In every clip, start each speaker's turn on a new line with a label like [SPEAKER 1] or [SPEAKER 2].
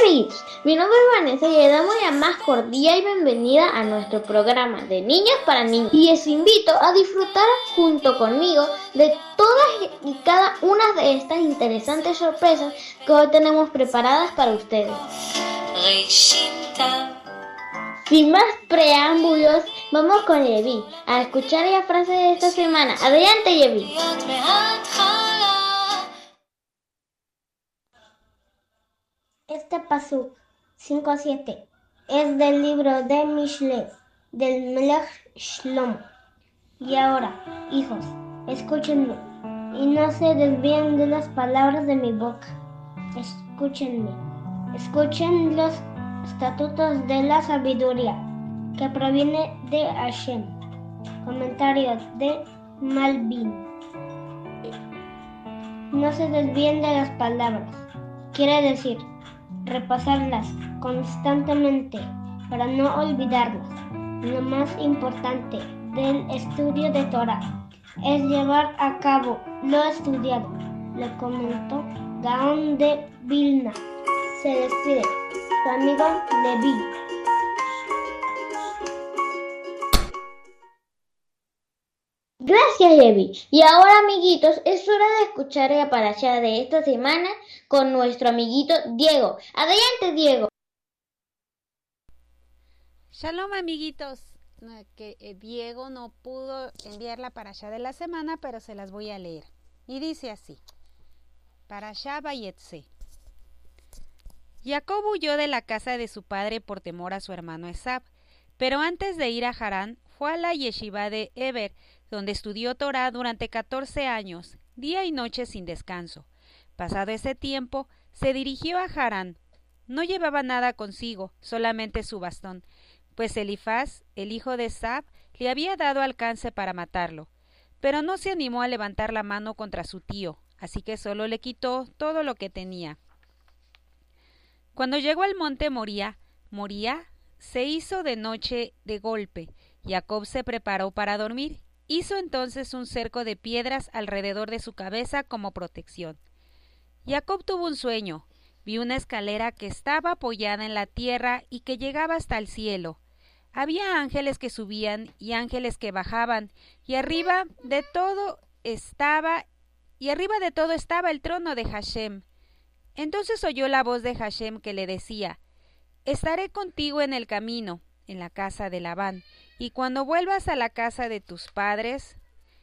[SPEAKER 1] amiguitos, mi nombre es Vanessa y le damos la más cordial bienvenida a nuestro programa de Niños para Niños y les invito a disfrutar junto conmigo de todas y cada una de estas interesantes sorpresas que hoy tenemos preparadas para ustedes. Sin más preámbulos, vamos con Yevi a escuchar la frase de esta semana. Adelante, Yevi.
[SPEAKER 2] Este pasuk 5:7 es del libro de Mishle, del Melech Shlomo. Y ahora, hijos, escúchenme y no se desvíen de las palabras de mi boca. Escúchenme, escuchen los estatutos de la sabiduría que proviene de Hashem. Comentario de Malvin. No se desvíen de las palabras. Quiere decir repasarlas constantemente para no olvidarlas. Lo más importante del estudio de Torah es llevar a cabo lo estudiado, le comentó Gaón de Vilna. Se despide su amigo Levi.
[SPEAKER 1] Gracias, Yevi. Y ahora, amiguitos, es hora de escuchar la parashá de esta semana con nuestro amiguito Diego. Adelante, Diego.
[SPEAKER 3] Shalom, amiguitos. Diego no pudo enviar la parashá de la semana, pero se las voy a leer. Y dice así: Parashá Vayetze. Jacob huyó de la casa de su padre por temor a su hermano Esab, pero antes de ir a Harán fue a la yeshiva de Eber, donde estudió Torah durante 14 años, día y noche sin descanso. Pasado ese tiempo, se dirigió a Harán. No llevaba nada consigo, solamente su bastón, pues Elifaz, el hijo de Esab, le había dado alcance para matarlo. Pero no se animó a levantar la mano contra su tío, así que solo le quitó todo lo que tenía. Cuando llegó al monte Moría se hizo de noche de golpe. Jacob se preparó para dormir. Hizo entonces un cerco de piedras alrededor de su cabeza como protección. Jacob tuvo un sueño. Vio una escalera que estaba apoyada en la tierra y que llegaba hasta el cielo. Había ángeles que subían y ángeles que bajaban, y arriba de todo estaba el trono de Hashem. Entonces oyó la voz de Hashem que le decía: Estaré contigo en el camino, en la casa de Labán, y cuando vuelvas a la casa de tus padres,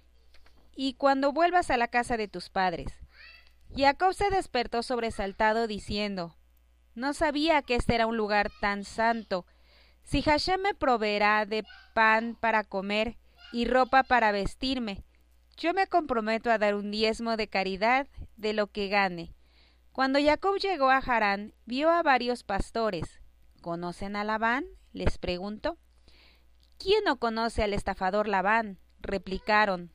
[SPEAKER 3] Jacob se despertó sobresaltado diciendo: No sabía que este era un lugar tan santo. Si Hashem me proveerá de pan para comer y ropa para vestirme, yo me comprometo a dar un diezmo de caridad de lo que gane. Cuando Jacob llegó a Harán, vio a varios pastores. ¿Conocen a Labán?, les preguntó. ¿Quién no conoce al estafador Labán?, replicaron.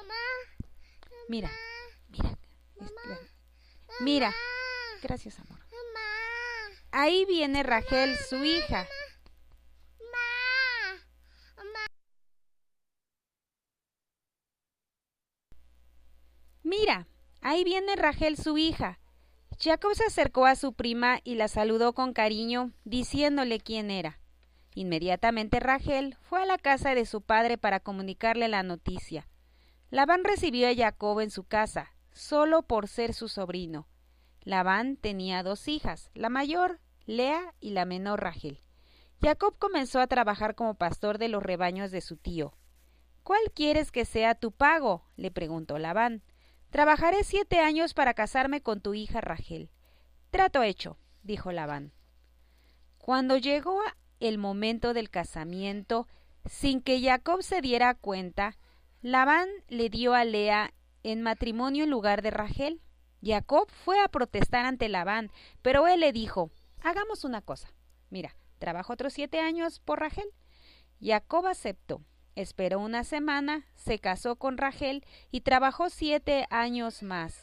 [SPEAKER 3] Mira. Gracias, amor. Ahí viene Rachel, su hija. Mira, ahí viene Rachel, su hija. Jacob se acercó a su prima y la saludó con cariño, diciéndole quién era. Inmediatamente Rachel fue a la casa de su padre para comunicarle la noticia. Labán recibió a Jacob en su casa, solo por ser su sobrino. Labán tenía 2 hijas, la mayor, Lea, y la menor, Rachel. Jacob comenzó a trabajar como pastor de los rebaños de su tío. ¿Cuál quieres que sea tu pago?, le preguntó Labán. Trabajaré 7 años para casarme con tu hija Rachel. Trato hecho, dijo Labán. Cuando llegó el momento del casamiento, sin que Jacob se diera cuenta, Labán le dio a Lea en matrimonio en lugar de Rachel. Jacob fue a protestar ante Labán, pero él le dijo: hagamos una cosa. Mira, trabajo otros 7 años por Rachel. Jacob aceptó. Esperó una semana, se casó con Rachel y trabajó 7 años más.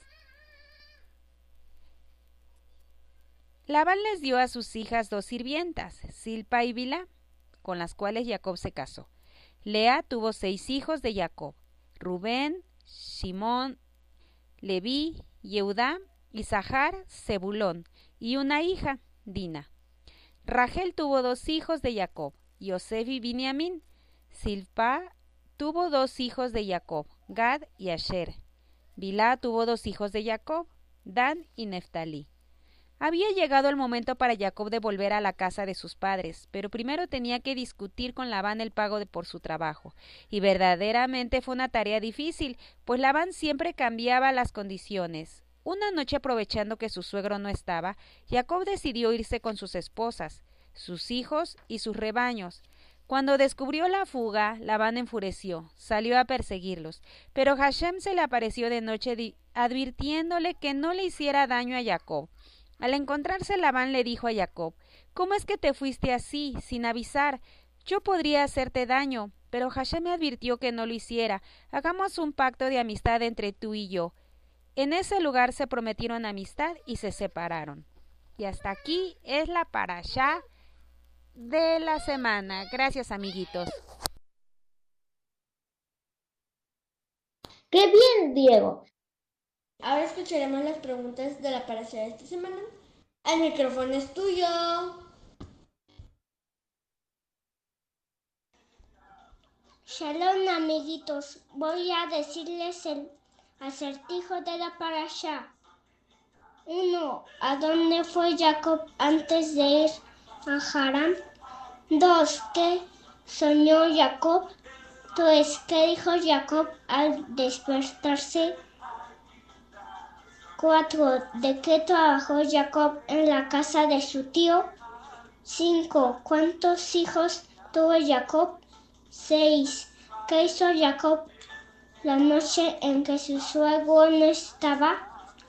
[SPEAKER 3] Labán les dio a sus hijas 2 sirvientas, Silpa y Bilá, con las cuales Jacob se casó. Lea tuvo 6 hijos de Jacob: Rubén, Simón, Leví, Yehudá, Isahar, Zebulón, y una hija, Dina. Rachel tuvo 2 hijos de Jacob, Yosef y Binyamin. Silpa tuvo 2 hijos de Jacob, Gad y Asher. Bilhá tuvo 2 hijos de Jacob, Dan y Neftalí. Había llegado el momento para Jacob de volver a la casa de sus padres, pero primero tenía que discutir con Labán el pago por su trabajo, y verdaderamente fue una tarea difícil, pues Labán siempre cambiaba las condiciones. Una noche, aprovechando que su suegro no estaba, Jacob decidió irse con sus esposas, sus hijos y sus rebaños. Cuando descubrió la fuga, Labán enfureció, salió a perseguirlos, pero Hashem se le apareció de noche advirtiéndole que no le hiciera daño a Jacob. Al encontrarse, Labán le dijo a Jacob: «¿Cómo es que te fuiste así, sin avisar? Yo podría hacerte daño». Pero Hashem me advirtió que no lo hiciera. «Hagamos un pacto de amistad entre tú y yo». En ese lugar se prometieron amistad y se separaron. Y hasta aquí es la parashá de la semana. Gracias, amiguitos.
[SPEAKER 1] ¡Qué bien, Diego!
[SPEAKER 2] Ahora escucharemos las preguntas de la parashá de esta semana. El micrófono es tuyo. Shalom, amiguitos. Voy a decirles el acertijo de la parashá. 1. ¿A dónde fue Jacob antes de ir a Harán? 2. ¿Qué soñó Jacob? 3. ¿Qué dijo Jacob al despertarse? 4. ¿De qué trabajó Jacob en la casa de su tío? 5. ¿Cuántos hijos tuvo Jacob? 6. ¿Qué hizo Jacob la noche en que su suegro no estaba?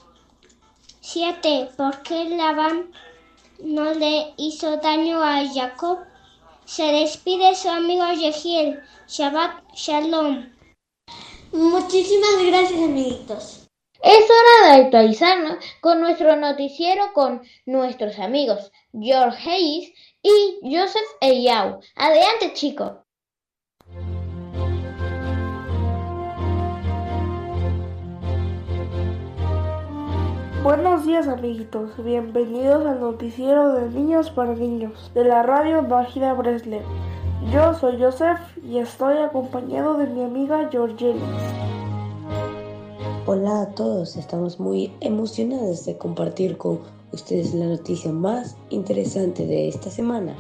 [SPEAKER 2] 7. ¿Por qué Labán no le hizo daño a Jacob? Se despide su amigo Yehiel. Shabbat Shalom. Muchísimas gracias, amiguitos.
[SPEAKER 1] Es hora de actualizarnos con nuestro noticiero con nuestros amigos George Hayes y Joseph Eyau. Adelante, chicos.
[SPEAKER 4] Buenos días, amiguitos, bienvenidos al noticiero de Niños para Niños de la radio Bajida Breslev. Yo soy Joseph y estoy acompañado de mi amiga Georgelis.
[SPEAKER 5] Hola a todos, estamos muy emocionados de compartir con ustedes la noticia más interesante de esta semana.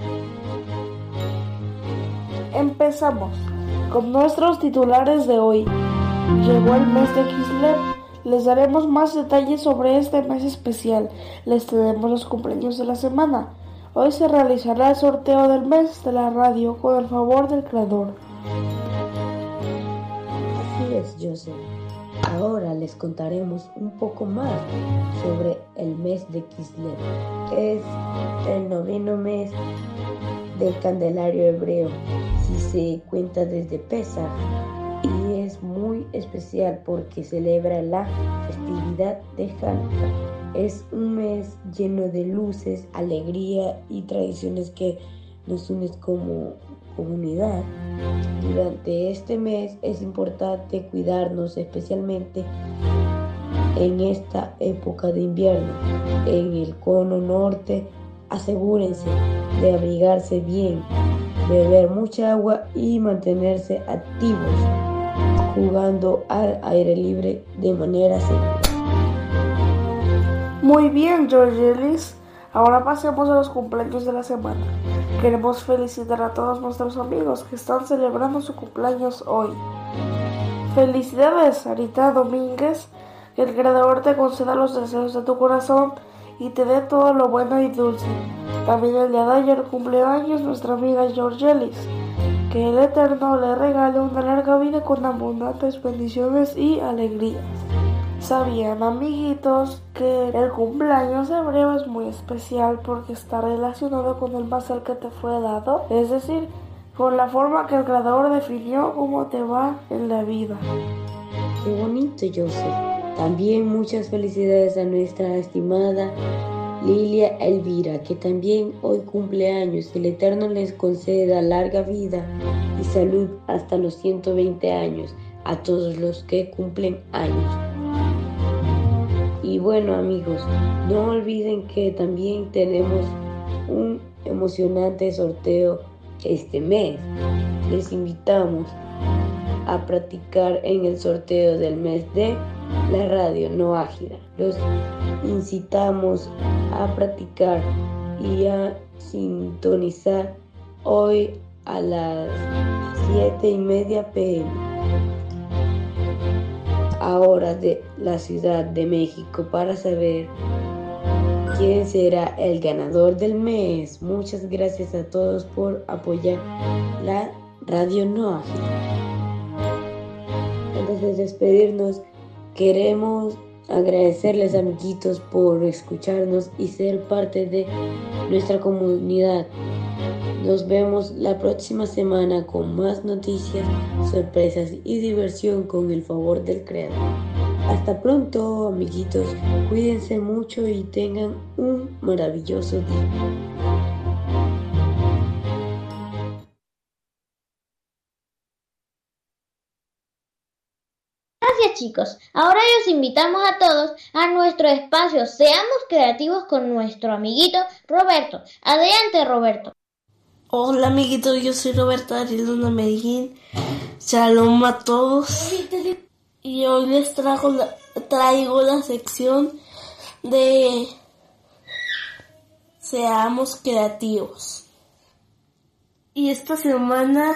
[SPEAKER 4] Empezamos con nuestros titulares de hoy. Llegó el mes de Kislev. Les daremos más detalles sobre este mes especial. Les tenemos los cumpleaños de la semana. Hoy se realizará el sorteo del mes de la radio con el favor del creador.
[SPEAKER 5] Así es, Joseph. Ahora les contaremos un poco más sobre el mes de Kislev, que es el 9º mes del Candelario hebreo, si se cuenta desde Pesaj, y es muy especial porque celebra la festividad de Hanukkah. Es un mes lleno de luces, alegría y tradiciones que nos unen como comunidad. Durante este mes es importante cuidarnos, especialmente en esta época de invierno. En el cono norte, asegúrense de abrigarse bien, beber mucha agua y mantenerse activos, jugando al aire libre de manera segura.
[SPEAKER 4] Muy bien, Georgelis. Ahora pasemos a los cumpleaños de la semana. Queremos felicitar a todos nuestros amigos que están celebrando su cumpleaños hoy. Felicidades, Sarita Domínguez. Que el Creador te conceda los deseos de tu corazón y te dé todo lo bueno y dulce. También el día de ayer cumpleaños nuestra amiga Georgelis. Que el Eterno le regale una larga vida con abundantes bendiciones y alegrías. ¿Sabían, amiguitos, que el cumpleaños hebreo es muy especial porque está relacionado con el mazal que te fue dado? Es decir, con la forma que el Creador definió cómo te va en la vida.
[SPEAKER 5] Qué bonito, Joseph. También muchas felicidades a nuestra estimada Lilia Elvira, que también hoy cumple años. El Eterno les conceda larga vida y salud hasta los 120 años a todos los que cumplen años. Y bueno, amigos, no olviden que también tenemos un emocionante sorteo este mes. Les invitamos a practicar en el sorteo del mes de la radio no ágida. Los incitamos a practicar y a sintonizar hoy a las 7:30 p.m. ahora de la Ciudad de México para saber quién será el ganador del mes. Muchas gracias a todos por apoyar la radio no ágida. Antes de despedirnos, queremos agradecerles, amiguitos, por escucharnos y ser parte de nuestra comunidad. Nos vemos la próxima semana con más noticias, sorpresas y diversión con el favor del Creador. Hasta pronto, amiguitos. Cuídense mucho y tengan un maravilloso día.
[SPEAKER 1] Gracias, chicos. Ahora los invitamos a todos a nuestro espacio Seamos Creativos con nuestro amiguito Roberto. Adelante, Roberto.
[SPEAKER 4] Hola amiguitos, yo soy Roberto Ariluna Medellín. Shalom a todos. Y hoy les traigo la sección de Seamos Creativos. Y esta semana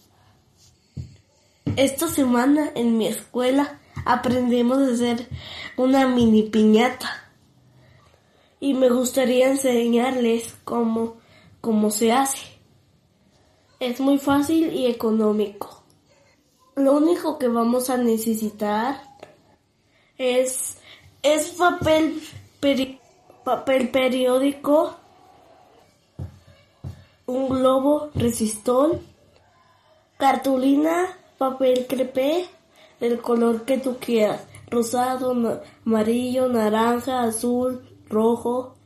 [SPEAKER 4] en mi escuela aprendimos a hacer una mini piñata. Y me gustaría enseñarles cómo se hace. Es muy fácil y económico. Lo único que vamos a necesitar es papel periódico, un globo resistol, cartulina, papel crepé del color que tú quieras, rosado, amarillo, naranja, azul, rojo,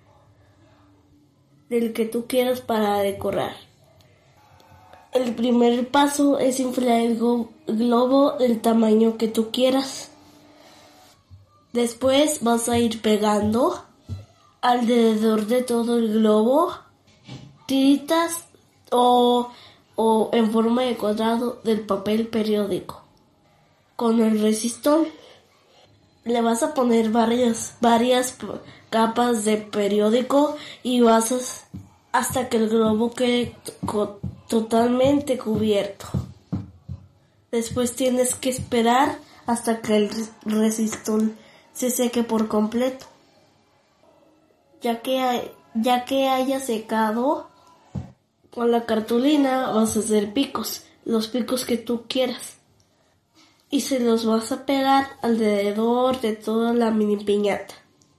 [SPEAKER 4] del que tú quieras para decorar. El primer paso es inflar el globo del tamaño que tú quieras. Después vas a ir pegando alrededor de todo el globo tiritas o en forma de cuadrado del papel periódico. Con el resistol le vas a poner varias capas de periódico y vas hasta que el globo quede totalmente cubierto. Después tienes que esperar hasta que el resistol se seque por completo. Ya que haya secado, con la cartulina vas a hacer picos, los picos que tú quieras. Y se los vas a pegar alrededor de toda la mini piñata.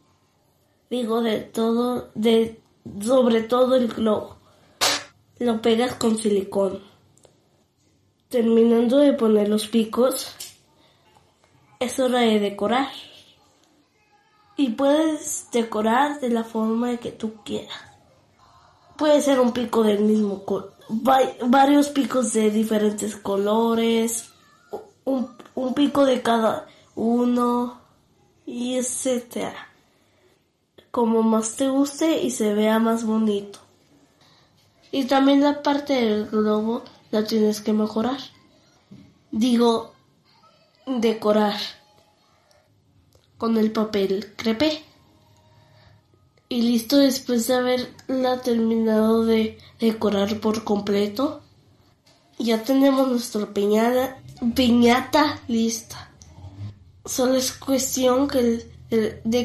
[SPEAKER 4] Sobre todo el globo. Lo pegas con silicón. Terminando de poner los picos, es hora de decorar. Y puedes decorar de la forma que tú quieras. Puede ser un pico del mismo color, varios picos de diferentes colores, un pico de cada uno, y etcétera. Como más te guste y se vea más bonito. Y también la parte del globo la tienes que mejorar. Digo, decorar con el papel crepé. Y listo, después de haberla terminado de decorar por completo, ya tenemos nuestra piñata lista. Solo es cuestión de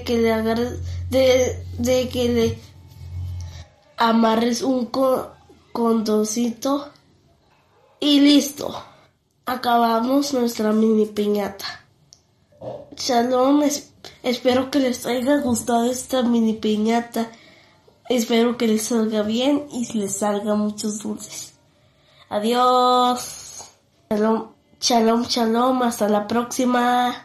[SPEAKER 4] que le amarres un condoncito y listo. Acabamos nuestra mini piñata. Shalom, espero que les haya gustado esta mini piñata. Espero que les salga bien y les salga muchos dulces. Adiós. Shalom, shalom, shalom. Hasta la próxima.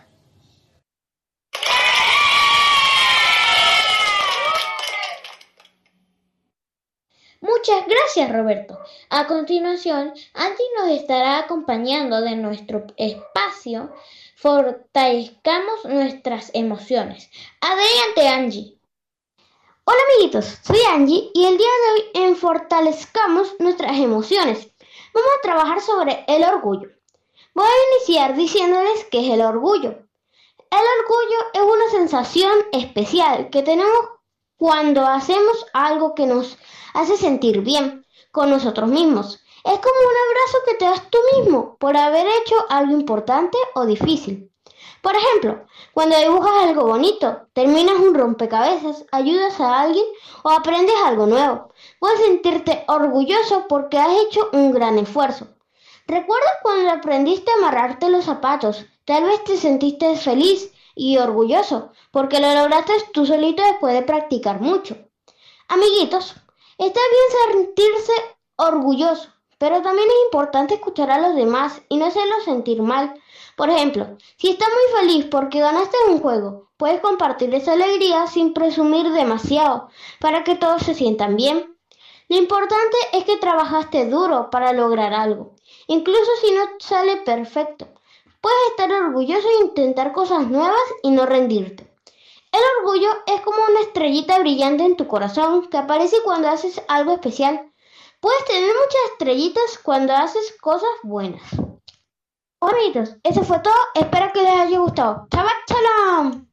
[SPEAKER 1] Muchas gracias, Roberto. A continuación, Angie nos estará acompañando de nuestro espacio Fortalezcamos nuestras emociones. Adelante, Angie. Hola amiguitos, soy Angie y el día de hoy en Fortalezcamos nuestras emociones vamos a trabajar sobre el orgullo. Voy a iniciar diciéndoles qué es el orgullo. El orgullo es una sensación especial que tenemos cuando hacemos algo que nos hace sentir bien con nosotros mismos. Es como un abrazo que te das tú mismo por haber hecho algo importante o difícil. Por ejemplo, cuando dibujas algo bonito, terminas un rompecabezas, ayudas a alguien o aprendes algo nuevo. Puedes sentirte orgulloso porque has hecho un gran esfuerzo. ¿Recuerdas cuando aprendiste a amarrarte los zapatos? Tal vez te sentiste feliz y orgulloso porque lo lograste tú solito después de practicar mucho. Amiguitos, está bien sentirse orgulloso, pero también es importante escuchar a los demás y no hacerlos sentir mal. Por ejemplo, si estás muy feliz porque ganaste un juego, puedes compartir esa alegría sin presumir demasiado para que todos se sientan bien. Lo importante es que trabajaste duro para lograr algo, incluso si no sale perfecto. Puedes estar orgulloso e intentar cosas nuevas y no rendirte. El orgullo es como una estrellita brillante en tu corazón que aparece cuando haces algo especial. Puedes tener muchas estrellitas cuando haces cosas buenas. Bonitos, eso fue todo. Espero que les haya gustado. ¡Shabbat shalom!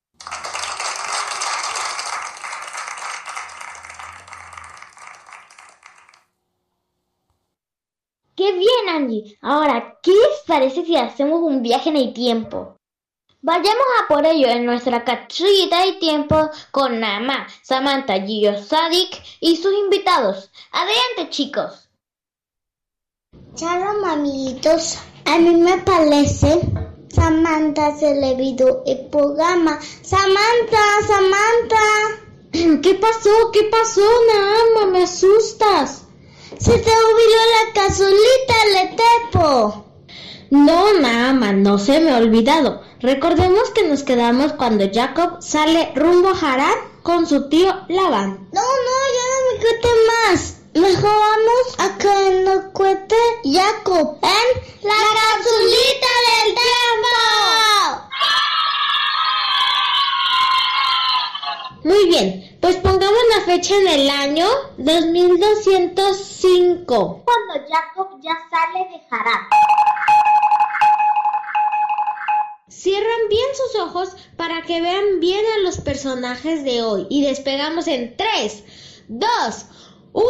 [SPEAKER 1] ¡Qué bien, Angie! Ahora, ¿qué les parece si hacemos un viaje en el tiempo? Vayamos a por ello en nuestra capsulita de tiempo con Nama, Samantha, Gio, Sadik y sus invitados. ¡Adelante, chicos!
[SPEAKER 2] Shalom, amiguitos. A mí me parece, Samantha se le olvidó el programa. Samantha.
[SPEAKER 1] ¿Qué pasó? ¿Qué pasó, Nama? Me asustas.
[SPEAKER 2] Se te olvidó la casulita, el tepo.
[SPEAKER 1] No, Nama, no se me ha olvidado. Recordemos que nos quedamos cuando Jacob sale rumbo a Harán con su tío Labán.
[SPEAKER 2] No, ya no me cuente más. Mejor vamos a que nos cuente Jacob en la capsulita del tiempo.
[SPEAKER 1] Muy bien, pues pongamos la fecha en el año 2205. Cuando Jacob ya sale de Harán. Cierran bien sus ojos para que vean bien a los personajes de hoy. Y despegamos en 3, 2, 1...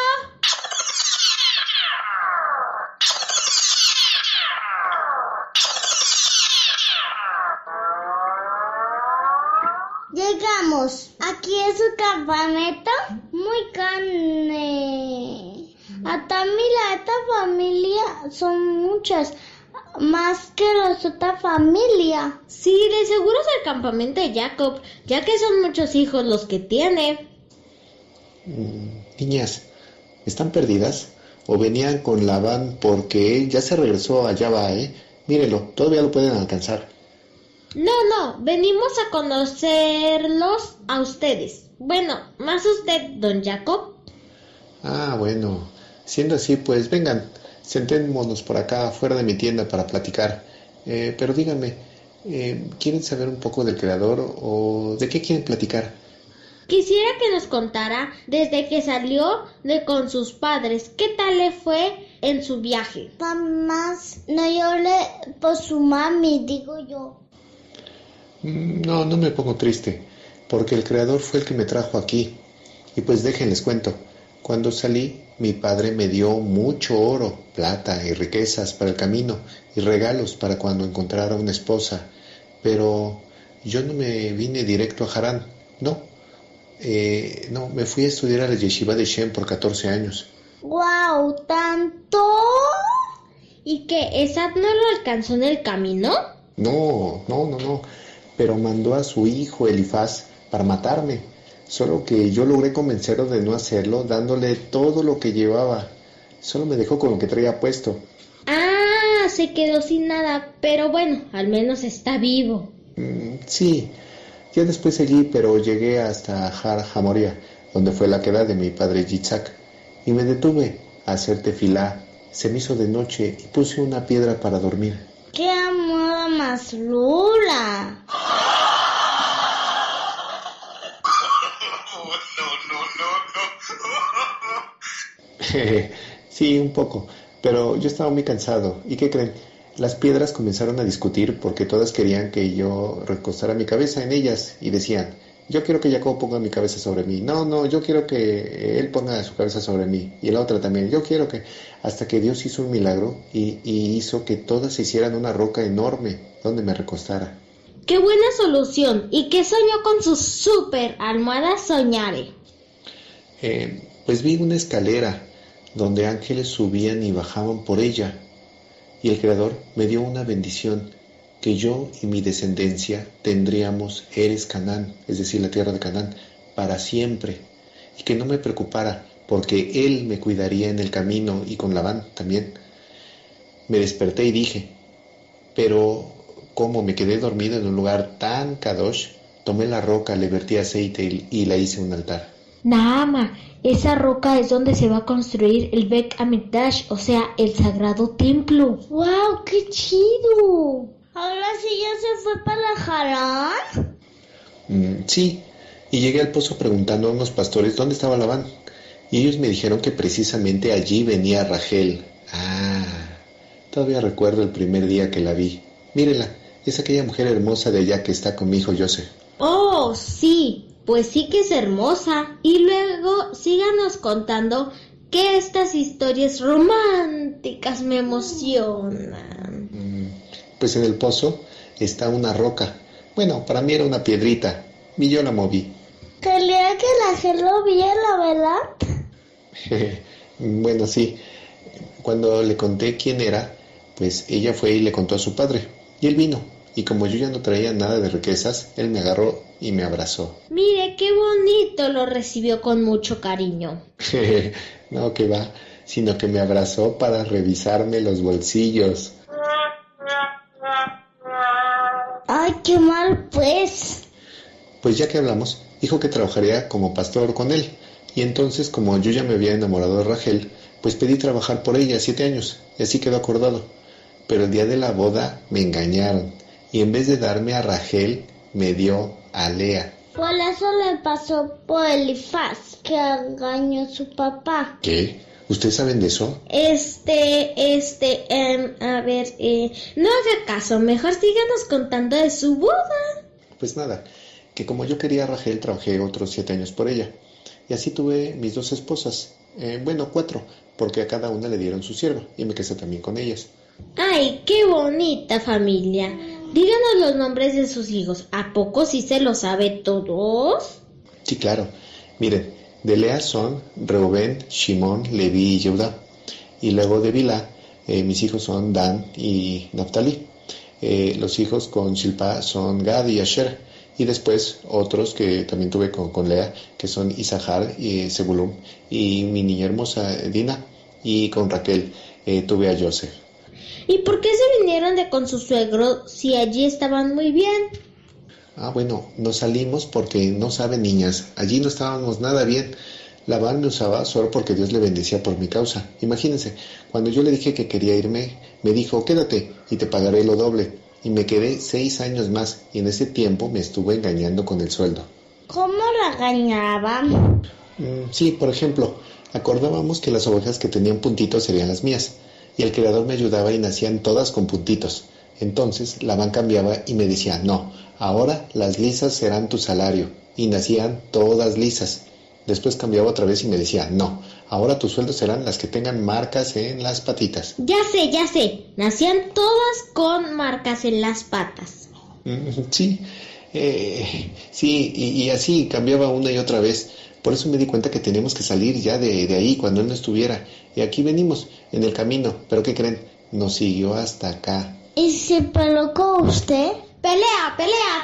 [SPEAKER 2] Llegamos. Aquí es su campamento. Muy grande. Hasta mira, esta familia son muchas. Más que las otras familias.
[SPEAKER 1] Sí, de seguro es el campamento de Jacob, ya que son muchos hijos los que tiene.
[SPEAKER 6] Niñas, ¿están perdidas? ¿O venían con Labán porque él ya se regresó a Java, Mírenlo, todavía lo pueden alcanzar.
[SPEAKER 1] No, venimos a conocerlos a ustedes. Bueno, más usted, don Jacob.
[SPEAKER 6] Ah, bueno, siendo así, pues vengan, sentémonos por acá fuera de mi tienda para platicar. Pero díganme, ¿quieren saber un poco del creador o de qué quieren platicar?
[SPEAKER 1] Quisiera que nos contara desde que salió con sus padres, ¿qué tal le fue en su viaje?
[SPEAKER 2] Mamás, no llore por su mami, digo yo.
[SPEAKER 6] No me pongo triste, porque el creador fue el que me trajo aquí. Y pues déjenles cuento, cuando salí, mi padre me dio mucho oro, plata y riquezas para el camino y regalos para cuando encontrara una esposa. Pero yo no me vine directo a Harán, no, me fui a estudiar a la yeshiva de Shem por 14 años.
[SPEAKER 2] ¡Guau! ¿Tanto?
[SPEAKER 1] ¿Y qué, Esad no lo alcanzó en el camino?
[SPEAKER 6] No, pero mandó a su hijo Elifaz para matarme, solo que yo logré convencerlo de no hacerlo dándole todo lo que llevaba, solo me dejó con lo que traía puesto.
[SPEAKER 1] Ah, se quedó sin nada, pero bueno, al menos está vivo.
[SPEAKER 6] Sí, ya después seguí, pero llegué hasta Har Hamoria, donde fue la queda de mi padre Yitzhak, y me detuve a hacer tefilá. Se me hizo de noche y puse una piedra para dormir.
[SPEAKER 2] ¡Qué amor más lula!
[SPEAKER 6] Sí, un poco, pero yo estaba muy cansado. ¿Y qué creen? Las piedras comenzaron a discutir porque todas querían que yo recostara mi cabeza en ellas y decían, yo quiero que Jacob ponga mi cabeza sobre mí. No, no, yo quiero que él ponga su cabeza sobre mí. Y la otra también, yo quiero que... Hasta que Dios hizo un milagro y hizo que todas se hicieran una roca enorme donde me recostara.
[SPEAKER 1] ¡Qué buena solución! ¿Y qué soñó con su super almohada Soñare?
[SPEAKER 6] Pues vi una escalera donde ángeles subían y bajaban por ella. Y el Creador me dio una bendición, que yo y mi descendencia tendríamos Eres Canaán, es decir, la tierra de Canaán, para siempre, y que no me preocupara, porque Él me cuidaría en el camino y con Labán también. Me desperté y dije, pero como me quedé dormido en un lugar tan kadosh, tomé la roca, le vertí aceite y la hice un altar.
[SPEAKER 1] Nahama, esa roca es donde se va a construir el Bet Hamikdash, o sea, el sagrado templo.
[SPEAKER 2] ¡Wow! ¡Qué chido! ¿Ahora sí ya se fue para Harán?
[SPEAKER 6] Sí, y llegué al pozo preguntando a unos pastores dónde estaba Labán, y ellos me dijeron que precisamente allí venía Rachel. Todavía recuerdo el primer día que la vi. Mírela, es aquella mujer hermosa de allá que está con mi hijo Joseph.
[SPEAKER 1] Oh, sí, pues sí que es hermosa. Y luego síganos contando que estas historias románticas me emocionan.
[SPEAKER 6] Pues en el pozo está una roca. Bueno, para mí era una piedrita, y yo la moví.
[SPEAKER 2] Quería que la gente lo viera, ¿verdad?
[SPEAKER 6] Bueno, sí. Cuando le conté quién era, pues ella fue y le contó a su padre. Y él vino. Y como yo ya no traía nada de riquezas, él me agarró y me abrazó.
[SPEAKER 1] Mire, qué bonito, lo recibió con mucho cariño.
[SPEAKER 6] No, que va, sino que me abrazó para revisarme los bolsillos.
[SPEAKER 2] Ay, qué mal, pues.
[SPEAKER 6] Pues ya que hablamos, dijo que trabajaría como pastor con él. Y entonces, como yo ya me había enamorado de Rachel, pues pedí trabajar por ella 7 años, y así quedó acordado. Pero el día de la boda me engañaron, y en vez de darme a Rachel, me dio a Lea.
[SPEAKER 2] Por eso le pasó por Elifaz, que engañó a su papá.
[SPEAKER 6] ¿Qué? ¿Ustedes saben de eso?
[SPEAKER 1] No haga caso, mejor síganos contando de su boda.
[SPEAKER 6] Pues nada, que como yo quería a Rachel, trabajé otros 7 años por ella. Y así tuve mis 2 esposas, 4, porque a cada una le dieron su sierva, y me casé también con ellas.
[SPEAKER 1] ¡Ay, qué bonita familia! Díganos los nombres de sus hijos. ¿A poco sí se los sabe todos?
[SPEAKER 6] Sí, claro. Miren, de Lea son Reubén, Shimón, Leví y Yehuda. Y luego de Bilá, mis hijos son Dan y Naftali. Los hijos con Shilpa son Gad y Asher. Y después otros que también tuve con Lea, que son Isahar y Zebulún. Y mi niña hermosa, Dina. Y con Raquel tuve a Joseph.
[SPEAKER 1] ¿Y por qué se vinieron de con su suegro si allí estaban muy bien?
[SPEAKER 6] Bueno, nos salimos porque no saben, niñas, allí no estábamos nada bien. Labán me usaba solo porque Dios le bendecía por mi causa. Imagínense, cuando yo le dije que quería irme, me dijo, quédate y te pagaré lo doble. Y me quedé 6 años más, y en ese tiempo me estuvo engañando con el sueldo.
[SPEAKER 2] ¿Cómo la engañaban?
[SPEAKER 6] Sí, por ejemplo, acordábamos que las ovejas que tenían puntitos serían las mías, y el Creador me ayudaba y nacían todas con puntitos. Entonces Labán cambiaba y me decía, no, ahora las lisas serán tu salario, y nacían todas lisas. Después cambiaba otra vez y me decía, no, ahora tus sueldos serán las que tengan marcas en las patitas.
[SPEAKER 1] Ya sé, nacían todas con marcas en las patas.
[SPEAKER 6] Sí, y así cambiaba una y otra vez. Por eso me di cuenta que teníamos que salir ya de ahí cuando él no estuviera. Y aquí venimos, en el camino. ¿Pero qué creen? Nos siguió hasta acá.
[SPEAKER 2] ¿Y se peleó con usted?
[SPEAKER 1] ¡Pelea!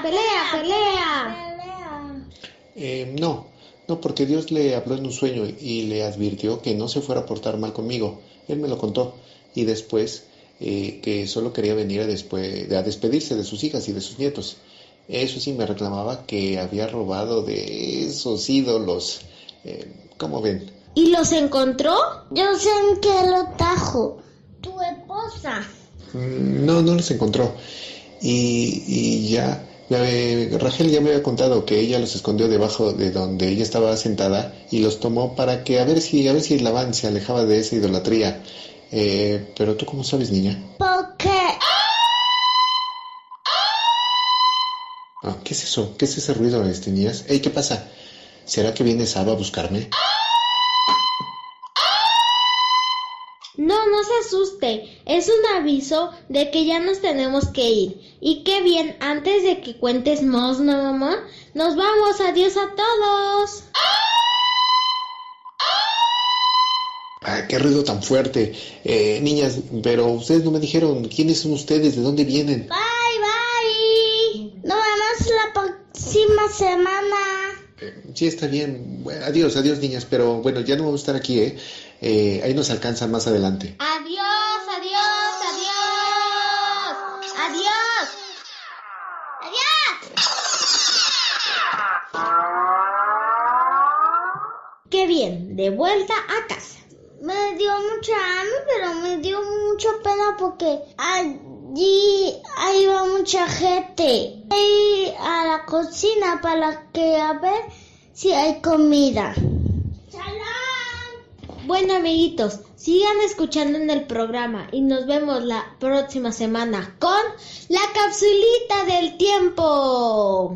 [SPEAKER 6] No, porque Dios le habló en un sueño y le advirtió que no se fuera a portar mal conmigo. Él me lo contó. Y después que solo quería venir a despedirse de sus hijas y de sus nietos. Eso sí, me reclamaba que había robado de esos ídolos. ¿Cómo ven?
[SPEAKER 1] ¿Y los encontró?
[SPEAKER 2] Yo sé en qué lo trajo. Tu esposa.
[SPEAKER 6] No los encontró. Y ya Rachel ya me había contado que ella los escondió debajo de donde ella estaba sentada y los tomó para que a ver si Labán se alejaba de esa idolatría. Pero tú, ¿cómo sabes, niña?
[SPEAKER 2] Porque
[SPEAKER 6] Ah, ¿qué es eso? ¿Qué es ese ruido, niñas? Ey, ¿qué pasa? ¿Será que viene Saba a buscarme?
[SPEAKER 1] No, no se asuste. Es un aviso de que ya nos tenemos que ir. Y qué bien, antes de que cuentes más, mamá, nos vamos. Adiós a todos.
[SPEAKER 6] Ah, qué ruido tan fuerte. Niñas, pero ustedes no me dijeron quiénes son ustedes, de dónde vienen.
[SPEAKER 2] bye, bye. Nos vemos la próxima semana.
[SPEAKER 6] Sí, está bien. Bueno, adiós, niñas, pero bueno, ya no vamos a estar aquí, ahí nos alcanzan más adelante.
[SPEAKER 1] Adiós, adiós, adiós. Adiós. Adiós. Qué bien, de vuelta a casa.
[SPEAKER 2] Me dio mucha hambre, pero me dio mucha pena porque allí iba mucha gente. Voy a la cocina para que a ver si hay comida.
[SPEAKER 1] Bueno, amiguitos, sigan escuchando en el programa y nos vemos la próxima semana con la capsulita del tiempo.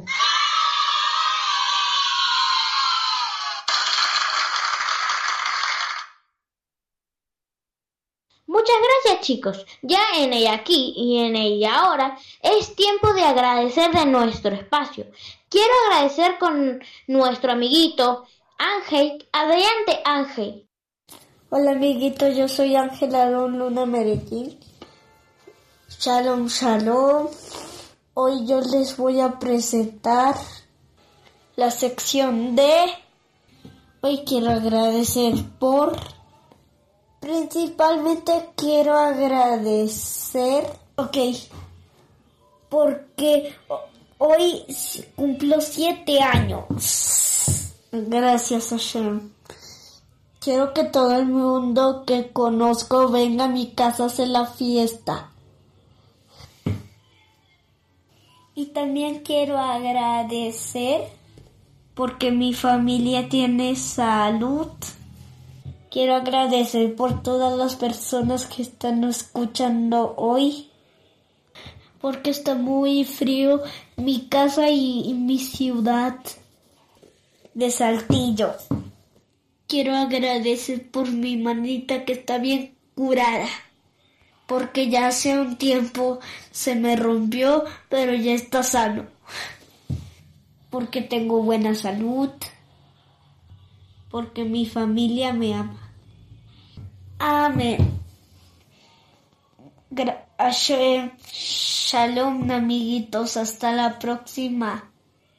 [SPEAKER 1] Muchas gracias, chicos. Ya en el aquí y en el ahora es tiempo de agradecer de nuestro espacio. Quiero agradecer con nuestro amiguito Ángel. Adelante, Ángel.
[SPEAKER 7] Hola amiguitos, yo soy Ángel Aarón Luna Medellín. Shalom, shalom. Hoy yo les voy a presentar la sección de... Hoy quiero agradecer Principalmente quiero agradecer... Porque hoy cumplo 7 años. Gracias, Hashem. Quiero que todo el mundo que conozco venga a mi casa a hacer la fiesta. Y también quiero agradecer porque mi familia tiene salud. Quiero agradecer por todas las personas que están escuchando hoy. Porque está muy frío mi casa y mi ciudad de Saltillo. Quiero agradecer por mi manita que está bien curada, porque ya hace un tiempo se me rompió, pero ya está sano, porque tengo buena salud, porque mi familia me ama. Amén. Shalom, amiguitos, hasta la próxima.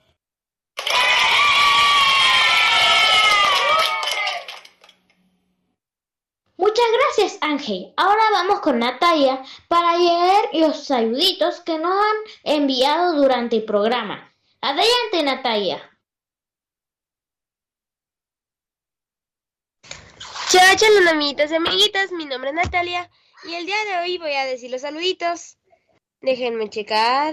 [SPEAKER 1] Muchas gracias, Ángel. Ahora vamos con Natalia para leer los saluditos que nos han enviado durante el programa. Adelante, Natalia.
[SPEAKER 8] Chao, amiguitos y amiguitas, mi nombre es Natalia y el día de hoy voy a decir los saluditos. Déjenme checar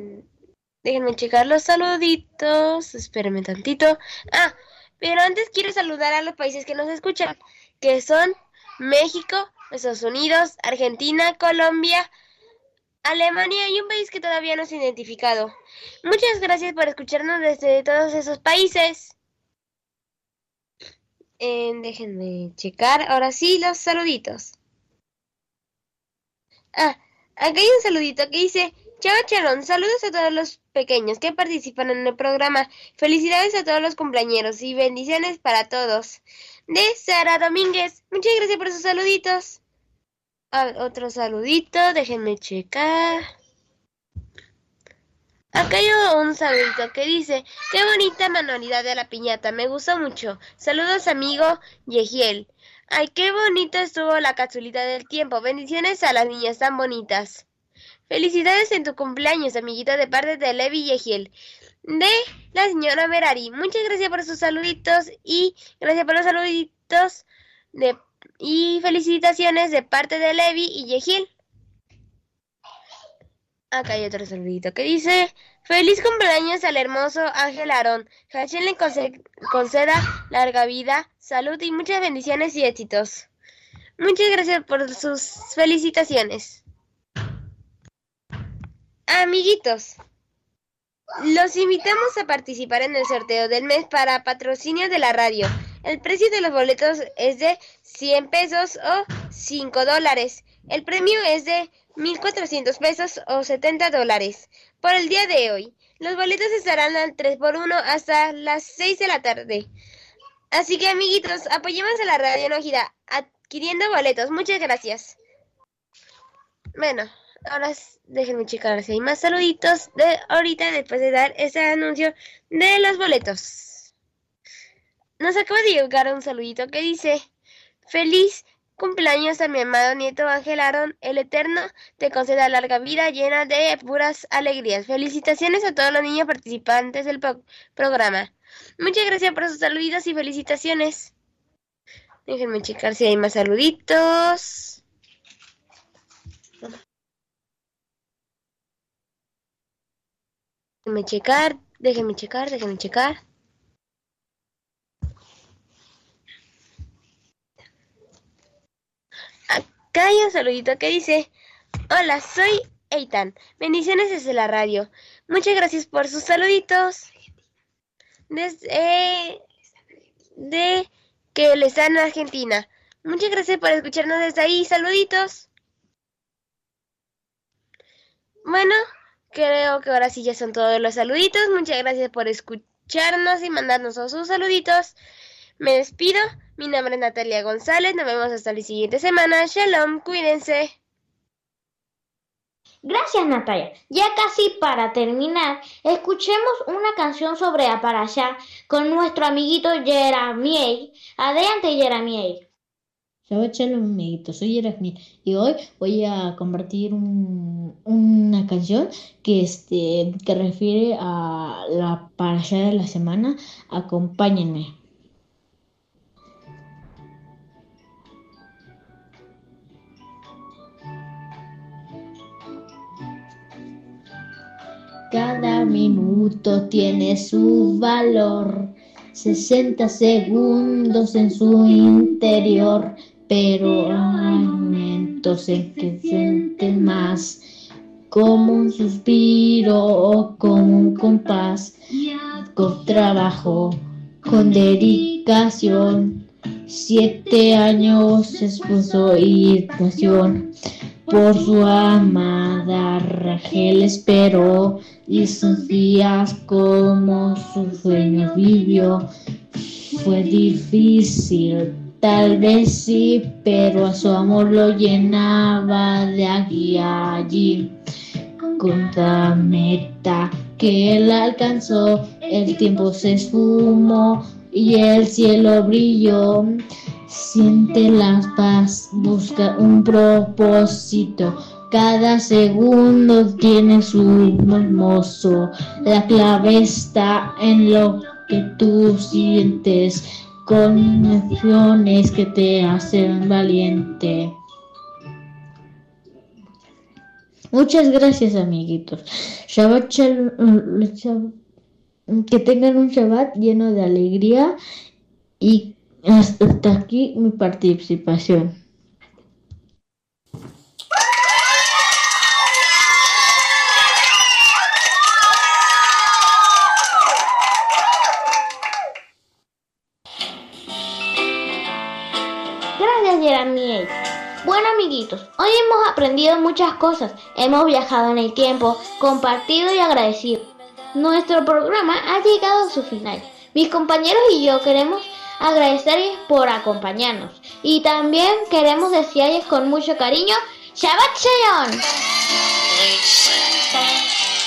[SPEAKER 8] los saluditos, espérenme tantito. Pero antes quiero saludar a los países que nos escuchan, que son México, Estados Unidos, Argentina, Colombia, Alemania y un país que todavía no se ha identificado. Muchas gracias por escucharnos desde todos esos países. Déjenme checar, ahora sí, los saluditos. Acá hay un saludito que dice: Chao, Charón, saludos a todos los pequeños que participan en el programa. Felicidades a todos los cumpleañeros y bendiciones para todos. De Sara Domínguez. Muchas gracias por sus saluditos. Otro saludito, déjenme checar. Acá hay un saludito que dice: qué bonita manualidad de la piñata, me gustó mucho. Saludos, amigo Yehiel. Ay, qué bonita estuvo la capsulita del tiempo. Bendiciones a las niñas tan bonitas. Felicidades en tu cumpleaños, amiguito, de parte de Levi Yehiel. De la señora Merari. Muchas gracias por sus saluditos y gracias por los saluditos y felicitaciones de parte de Levi y Yehiel. Acá hay otro saludito que dice: feliz cumpleaños al hermoso Ángel Aarón. Hashem le conceda larga vida, salud y muchas bendiciones y éxitos. Muchas gracias por sus felicitaciones. Amiguitos, los invitamos a participar en el sorteo del mes para patrocinio de la radio. El precio de los boletos es de 100 pesos o $5. El premio es de 1,400 pesos o $70. Por el día de hoy, los boletos estarán al 3x1 hasta las 6 de la tarde. Así que, amiguitos, apoyemos a la Radio Nájera adquiriendo boletos. Muchas gracias. Bueno, ahora déjenme checar si hay más saluditos de ahorita después de dar ese anuncio de los boletos. Nos acaba de llegar un saludito que dice: feliz cumpleaños a mi amado nieto Ángel Aarón. El Eterno te conceda larga vida llena de puras alegrías. Felicitaciones a todos los niños participantes del programa. Muchas gracias por sus saluditos y felicitaciones. Déjenme checar si hay más saluditos. Déjenme checar. Acá hay un saludito que dice: hola, soy Eitan. Bendiciones desde la radio. Muchas gracias por sus saluditos. Desde que les dan en Argentina. Muchas gracias por escucharnos desde ahí. Saluditos. Bueno, creo que ahora sí ya son todos los saluditos. Muchas gracias por escucharnos y mandarnos todos sus saluditos. Me despido. Mi nombre es Natalia González. Nos vemos hasta la siguiente semana. Shalom, cuídense.
[SPEAKER 1] Gracias, Natalia. Ya casi para terminar, escuchemos una canción sobre Aparashá con nuestro amiguito Jeremiel. Adelante, Jeremiel.
[SPEAKER 9] Shabbat Shalom, amiguitos, soy Yerasmin y hoy voy a compartir una canción que refiere a la parashá de la semana. Acompáñenme. Cada minuto tiene su valor, 60 segundos en su interior, pero hay momentos en que sienten más, como un suspiro o como un compás, con trabajo, con dedicación, 7 años, esfuerzo y pasión. Por su amada Rachel esperó, y sus días como sus sueños vivió. Fue difícil, tal vez sí, pero a su amor lo llenaba de aquí a allí. Con la meta que él alcanzó, el tiempo se esfumó y el cielo brilló. Siente la paz, busca un propósito. Cada segundo tiene su hermoso. La clave está en lo que tú sientes, con emociones que te hacen valiente. Muchas gracias, amiguitos. Shabbat Shalom, que tengan un Shabbat lleno de alegría y hasta aquí mi participación.
[SPEAKER 1] Gracias, Jeremiel. Bueno, amiguitos, hoy hemos aprendido muchas cosas. Hemos viajado en el tiempo, compartido y agradecido. Nuestro programa ha llegado a su final. Mis compañeros y yo queremos agradecerles por acompañarnos y también queremos desearles con mucho cariño Shabbat Shalom.